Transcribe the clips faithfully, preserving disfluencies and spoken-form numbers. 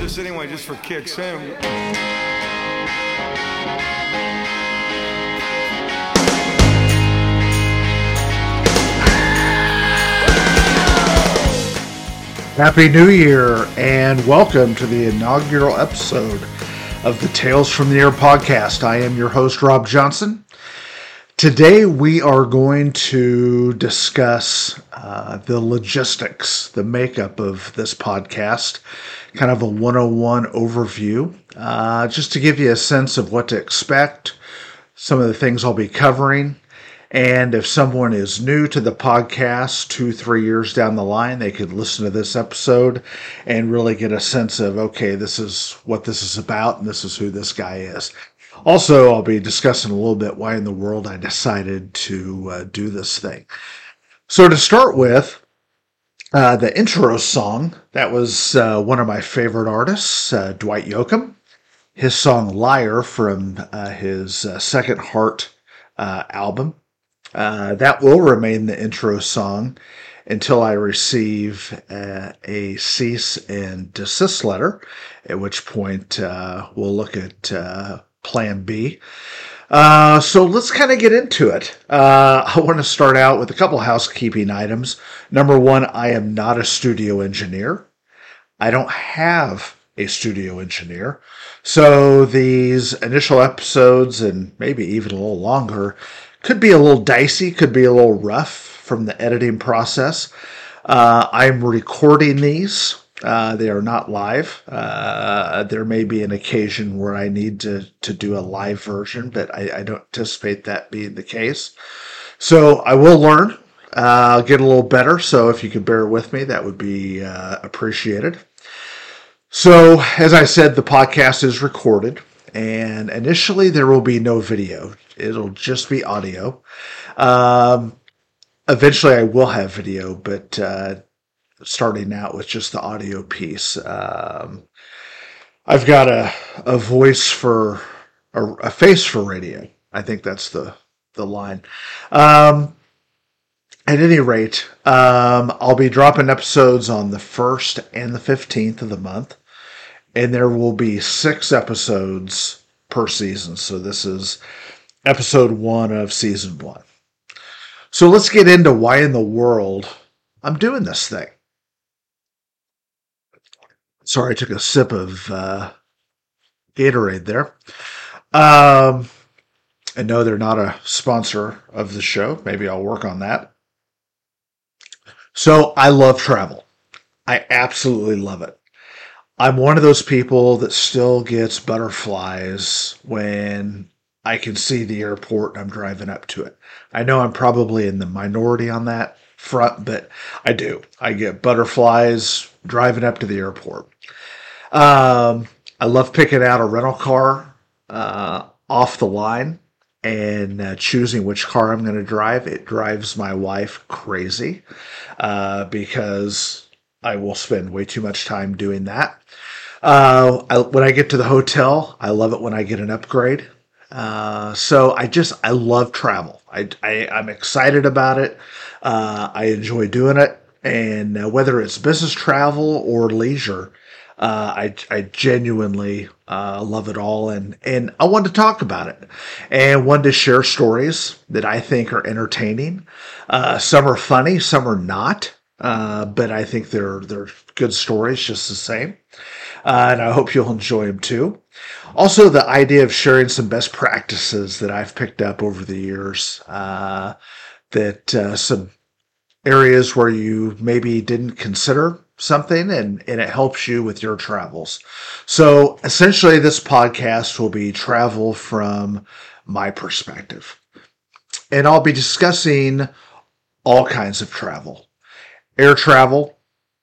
this anyway, just for kicks in. Happy New Year, and welcome to the inaugural episode of the Tales from the Air podcast. I am your host, Rob Johnson. Today we are going to discuss uh, the logistics, the makeup of this podcast, kind of a one oh one overview, uh, just to give you a sense of what to expect, some of the things I'll be covering. And if someone is new to the podcast two, three years down the line, they could listen to this episode and really get a sense of, okay, this is what this is about and this is who this guy is. Also, I'll be discussing a little bit why in the world I decided to uh, do this thing. So to start with, uh, the intro song, that was uh, one of my favorite artists, uh, Dwight Yoakam. His song Liar from uh, his uh, Second Heart uh, album. Uh, that will remain the intro song until I receive uh, a cease and desist letter, at which point uh, we'll look at uh, plan B. Uh, so let's kind of get into it. Uh, I want to start out with a couple housekeeping items. Number one, I am not a studio engineer. I don't have a studio engineer. So these initial episodes, and maybe even a little longer, could be a little dicey, could be a little rough from the editing process. Uh, I'm recording these. Uh, they are not live. Uh, there may be an occasion where I need to, to do a live version, but I, I don't anticipate that being the case. So I will learn, uh, get a little better. So if you could bear with me, that would be uh, appreciated. So as I said, the podcast is recorded. And initially, there will be no video. It'll just be audio. Um, eventually, I will have video, but uh, starting out with just the audio piece. Um, I've got a, a voice for, a, a face for radio. I think that's the, the line. Um, at any rate, um, I'll be dropping episodes on the first and the fifteenth of the month. And there will be six episodes per season. So this is episode one of season one. So let's get into why in the world I'm doing this thing. Sorry, I took a sip of uh, Gatorade there. Um, I know they're not a sponsor of the show. Maybe I'll work on that. So I love travel. I absolutely love it. I'm one of those people that still gets butterflies when I can see the airport and I'm driving up to it. I know I'm probably in the minority on that front, but I do. I get butterflies driving up to the airport. Um, I love picking out a rental car uh, off the line and uh, choosing which car I'm going to drive. It drives my wife crazy uh, because I will spend way too much time doing that. Uh, I, when I get to the hotel, I love it when I get an upgrade. Uh, so I just, I love travel. I, I, I'm excited about it. Uh, I enjoy doing it. And uh, whether it's business travel or leisure, uh, I, I genuinely uh, love it all. And, and I want to talk about it and want to share stories that I think are entertaining. Uh, some are funny, some are not. Uh, but I think they're they're good stories just the same. Uh, and I hope you'll enjoy them too. Also, the idea of sharing some best practices that I've picked up over the years, uh, that uh, some areas where you maybe didn't consider something, and, and it helps you with your travels. So essentially, this podcast will be travel from my perspective. And I'll be discussing all kinds of travel. Air travel,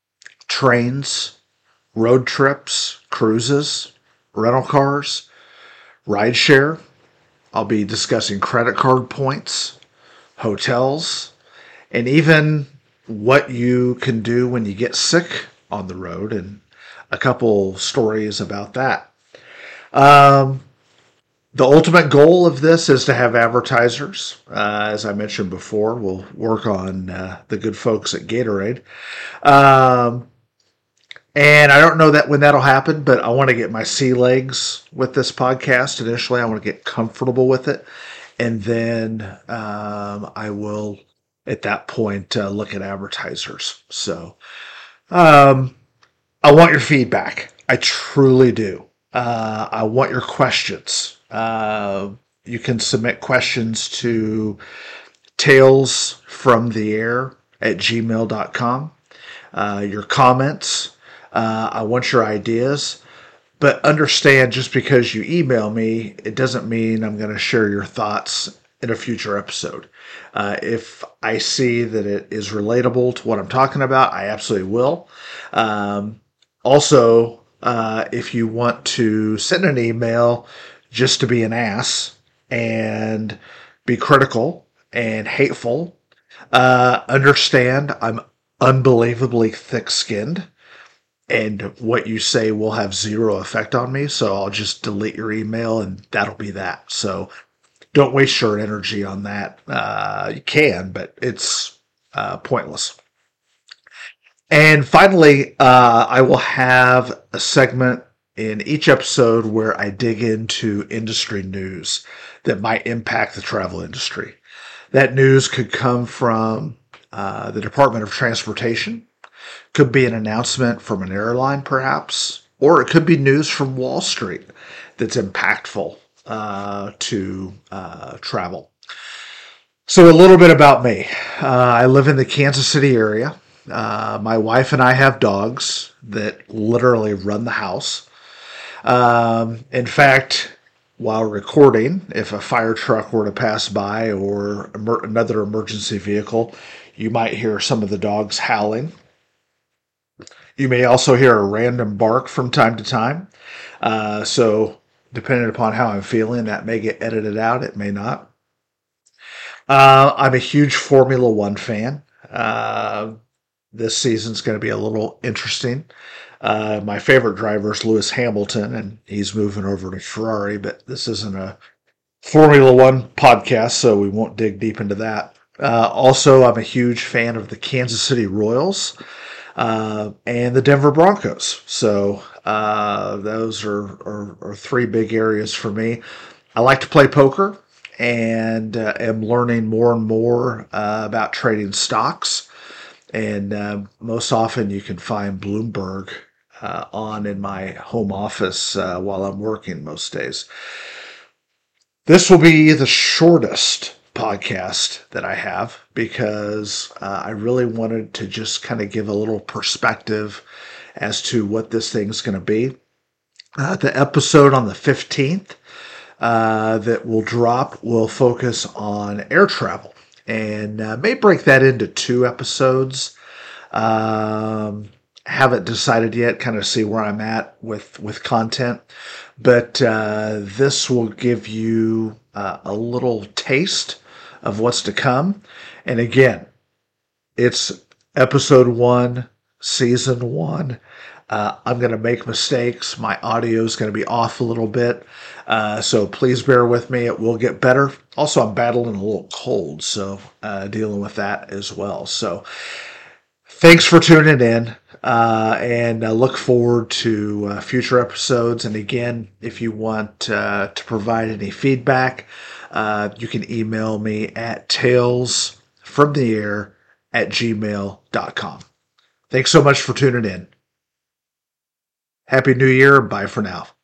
trains, road trips, cruises, rental cars, rideshare. I'll be discussing credit card points, hotels, and even what you can do when you get sick on the road, and a couple stories about that. Um, The ultimate goal of this is to have advertisers. Uh, as I mentioned before, we'll work on uh, the good folks at Gatorade. Um, And I don't know that when that'll happen, but I want to get my sea legs with this podcast initially. I want to get comfortable with it. And then um, I will, at that point, uh, look at advertisers. So um, I want your feedback. I truly do. Uh, I want your questions. Uh, you can submit questions to talesfromtheair at gmail dot com. Uh, your comments. Uh, I want your ideas. But understand, just because you email me, it doesn't mean I'm going to share your thoughts in a future episode. Uh, if I see that it is relatable to what I'm talking about, I absolutely will. Um, also, uh, if you want to send an email just to be an ass and be critical and hateful, uh, understand I'm unbelievably thick-skinned. And what you say will have zero effect on me, so I'll just delete your email, and that'll be that. So don't waste your energy on that. Uh, you can, but it's uh, pointless. And finally, uh, I will have a segment in each episode where I dig into industry news that might impact the travel industry. That news could come from uh, the Department of Transportation. Could be an announcement from an airline, perhaps, or it could be news from Wall Street that's impactful uh, to uh, travel. So a little bit about me. Uh, I live in the Kansas City area. Uh, my wife and I have dogs that literally run the house. Um, in fact, while recording, if a fire truck were to pass by or emer- another emergency vehicle, you might hear some of the dogs howling. You may also hear a random bark from time to time. Uh, so depending upon how I'm feeling, that may get edited out. It may not. Uh, I'm a huge Formula One fan. Uh, this season's going to be a little interesting. Uh, my favorite driver is Lewis Hamilton, and he's moving over to Ferrari, but this isn't a Formula One podcast, so we won't dig deep into that. Uh, also, I'm a huge fan of the Kansas City Royals. Uh, and the Denver Broncos. So uh, those are, are, are three big areas for me. I like to play poker and uh, am learning more and more uh, about trading stocks. And uh, most often you can find Bloomberg uh, on in my home office uh, while I'm working most days. This will be the shortest podcast that I have because uh, I really wanted to just kind of give a little perspective as to what this thing's going to be. Uh, the episode on the fifteenth uh, that will drop will focus on air travel and uh, may break that into two episodes. Um, haven't decided yet, kind of see where I'm at with, with content. But uh, this will give you uh, a little taste of what's to come. And again, it's episode one, season one. Uh, I'm going to make mistakes. My audio is going to be off a little bit. Uh, so please bear with me. It will get better. Also, I'm battling a little cold, so uh, dealing with that as well. So thanks for tuning in. Uh, and uh, look forward to uh, future episodes. And again, if you want uh, to provide any feedback, uh, you can email me at talesfromtheair at gmail dot com. Thanks so much for tuning in. Happy New Year. Bye for now.